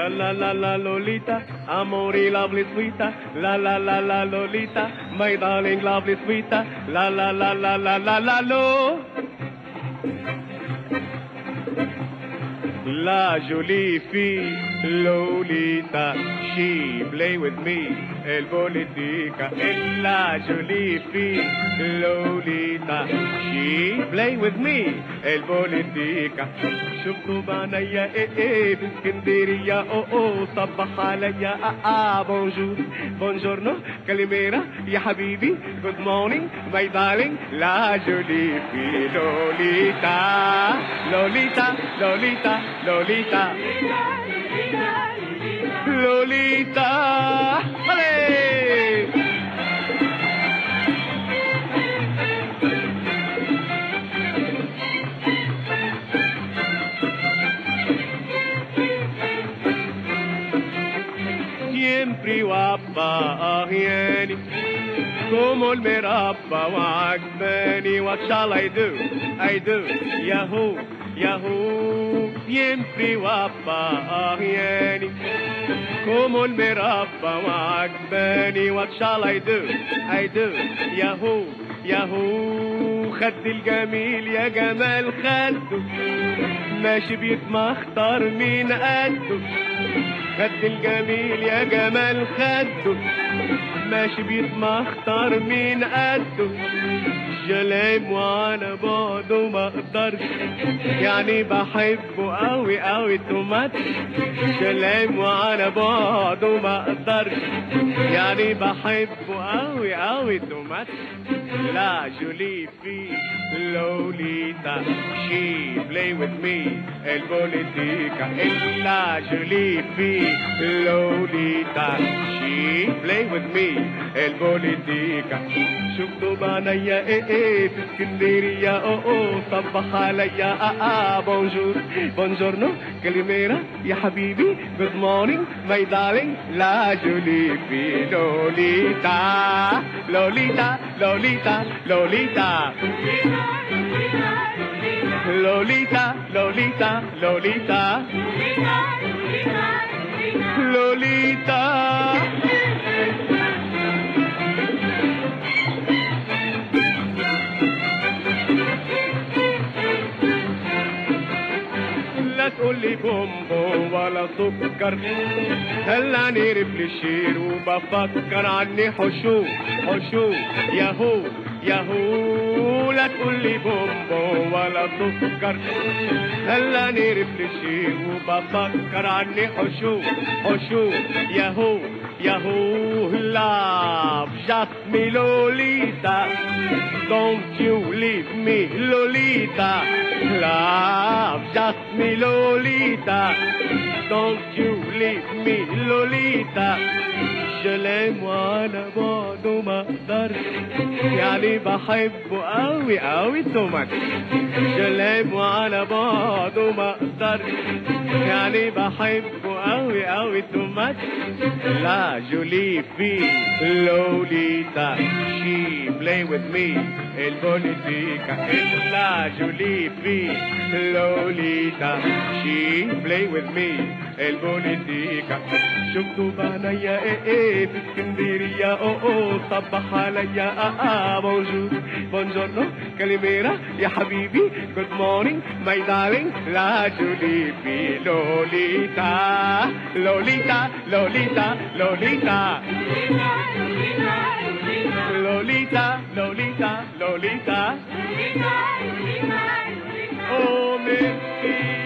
la la la Lolita, amore lovely sweeta, la la la la Lolita, my darling lovely sweeta, la la la la la la la lo. La jolie fille Lolita, she play with me, el politica. La jolie fille Lolita, she play with me, el politica. شفتوا بعنيا ايه باسكندرية صبح عليا بونجور بونجورنو كاليميرا يا حبيبي good morning my darling la jolie fille Lolita Lolita Lolita Lolita Lolita allez. Siempre guapa ahieni como el merabba وعجباني what shall I do yahoo yahoo siempre guapa ahieni como el merabba وعجباني what shall I do yahoo yahoo خد الجميل يا جمال خده ماشي بيتمختار من قده خد الجميل يا جمال خده ماشي بيتمختار من قده جلام وانا بعده ما اقدرش يعني بحبه قوي قوي تومات جلام وانا بعده ما اقدرش يعني بحبه قوي قوي تومات لا جولي في لوليتا she play with me el politica لا جولي في لوليتا she play with me el politica شفتوا بعنيا ايه في اسكندرية صبح عليا بونجور بونجورنو كاليميرا يا حبيبي good morning my darling la jolie fille Lolita Lolita Lolita Lolita Lolita Lolita Lolita Lolita لا تقولي بومبو ولا سكر هلاني ريفليشير وبفكر عني حشو حشو ياهو ياهو لا تقولي بومبو ولا سكر هلاني ريفليشير وبفكر عني حشو حشو ياهو ياهو love just me Lolita don't you leave me Lolita love just me Lolita don't you leave me Lolita je l'aime وانا بعده ما اقدرش يعني بحبه قوي قوي تومات je l'aime وانا بعده ما اقدرش يعني بحبه قوي قوي تومات لا jolie fille Lolita she play with me el politica la jolie fille Lolita she play with me el politica شفتوا بعنيا ايه في اسكندرية صبح عليا بونجور بونجورنو كاليميرا يا حبيبي good morning my darling la jolie fille Lolita Lolita Lolita Lolita Lolita Lolita Lolita oh merci